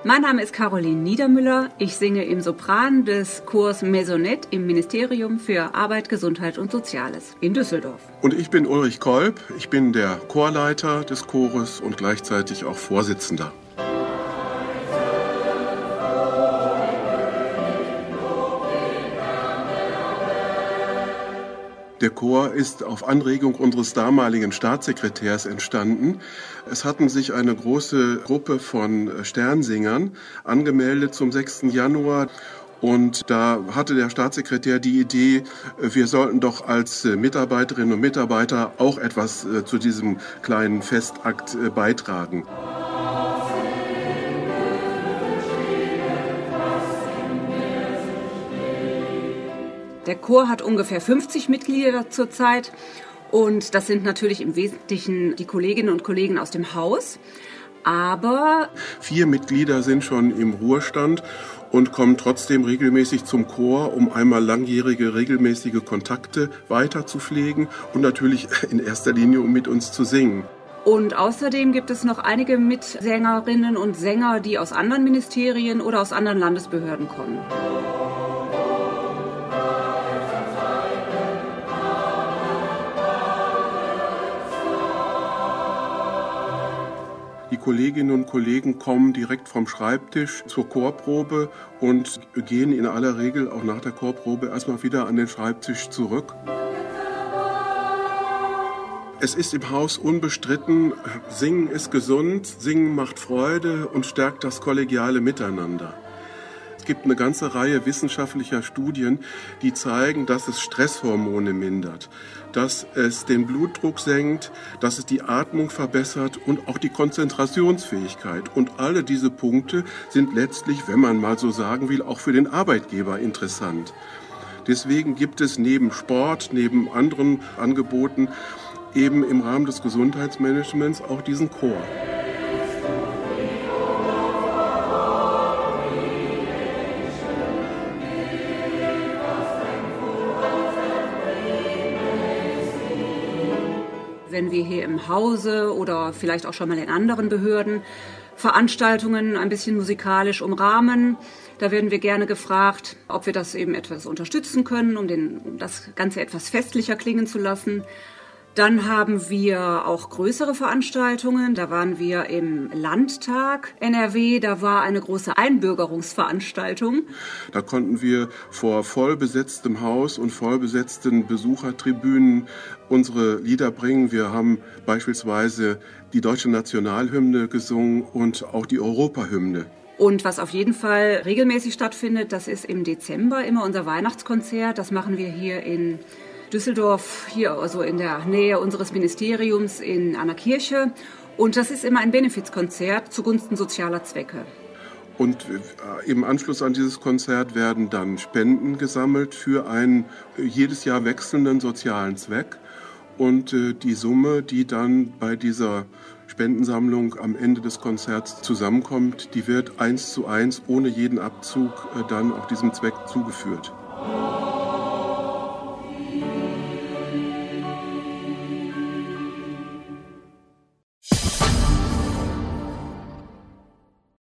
Mein Name ist Caroline Niedermüller. Ich singe im Sopran des Chors Maisonette im Ministerium für Arbeit, Gesundheit und Soziales in Düsseldorf. Und ich bin Ulrich Kolb. Ich bin der Chorleiter des Chores und gleichzeitig auch Vorsitzender. Der Chor ist auf Anregung unseres damaligen Staatssekretärs entstanden. Es hatten sich eine große Gruppe von Sternsingern angemeldet zum 6. Januar. Und da hatte der Staatssekretär die Idee, wir sollten doch als Mitarbeiterinnen und Mitarbeiter auch etwas zu diesem kleinen Festakt beitragen. Der Chor hat ungefähr 50 Mitglieder zurzeit und das sind natürlich im Wesentlichen die Kolleginnen und Kollegen aus dem Haus. Aber 4 Mitglieder sind schon im Ruhestand und kommen trotzdem regelmäßig zum Chor, um einmal langjährige regelmäßige Kontakte weiter zu pflegen und natürlich in erster Linie, um mit uns zu singen. Und außerdem gibt es noch einige Mitsängerinnen und Sänger, die aus anderen Ministerien oder aus anderen Landesbehörden kommen. Die Kolleginnen und Kollegen kommen direkt vom Schreibtisch zur Chorprobe und gehen in aller Regel auch nach der Chorprobe erstmal wieder an den Schreibtisch zurück. Es ist im Haus unbestritten, Singen ist gesund, Singen macht Freude und stärkt das kollegiale Miteinander. Es gibt eine ganze Reihe wissenschaftlicher Studien, die zeigen, dass es Stresshormone mindert, dass es den Blutdruck senkt, dass es die Atmung verbessert und auch die Konzentrationsfähigkeit. Und alle diese Punkte sind letztlich, wenn man mal so sagen will, auch für den Arbeitgeber interessant. Deswegen gibt es neben Sport, neben anderen Angeboten eben im Rahmen des Gesundheitsmanagements auch diesen Chor. Wenn wir hier im Hause oder vielleicht auch schon mal in anderen Behörden Veranstaltungen ein bisschen musikalisch umrahmen, da werden wir gerne gefragt, ob wir das eben etwas unterstützen können, um das Ganze etwas festlicher klingen zu lassen. Dann haben wir auch größere Veranstaltungen. Da waren wir im Landtag NRW. Da war eine große Einbürgerungsveranstaltung. Da konnten wir vor vollbesetztem Haus und vollbesetzten Besuchertribünen unsere Lieder bringen. Wir haben beispielsweise die deutsche Nationalhymne gesungen und auch die Europahymne. Und was auf jeden Fall regelmäßig stattfindet, das ist im Dezember immer unser Weihnachtskonzert. Das machen wir hier in Düsseldorf, hier also in der Nähe unseres Ministeriums in einer Kirche. Und das ist immer ein Benefizkonzert zugunsten sozialer Zwecke. Und im Anschluss an dieses Konzert werden dann Spenden gesammelt für einen jedes Jahr wechselnden sozialen Zweck. Und die Summe, die dann bei dieser Spendensammlung am Ende des Konzerts zusammenkommt, die wird 1:1 ohne jeden Abzug dann auch diesem Zweck zugeführt.